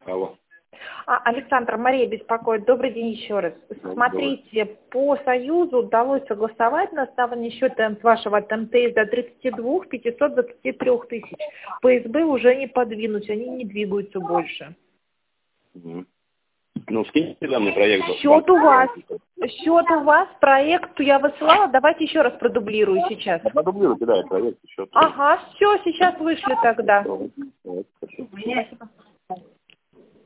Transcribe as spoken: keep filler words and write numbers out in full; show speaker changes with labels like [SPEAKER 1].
[SPEAKER 1] Алло.
[SPEAKER 2] А, Александр, Мария беспокоит. Добрый день еще раз. Смотрите, по Союзу удалось согласовать на основании счета с вашего от эм тэ эс до тридцати двух пятисот двадцати трёх тысяч. По эс бэ уже не подвинуть, они не двигаются больше.
[SPEAKER 1] Угу. Ну, скиньте тогда мне проект.
[SPEAKER 2] Счет у вас. Счет у вас, проект я высылала. Давайте еще раз продублирую сейчас.
[SPEAKER 1] Продублируйте, да, проект, счет.
[SPEAKER 2] Ага, все, сейчас вышли тогда.
[SPEAKER 1] Спасибо.
[SPEAKER 2] Спасибо.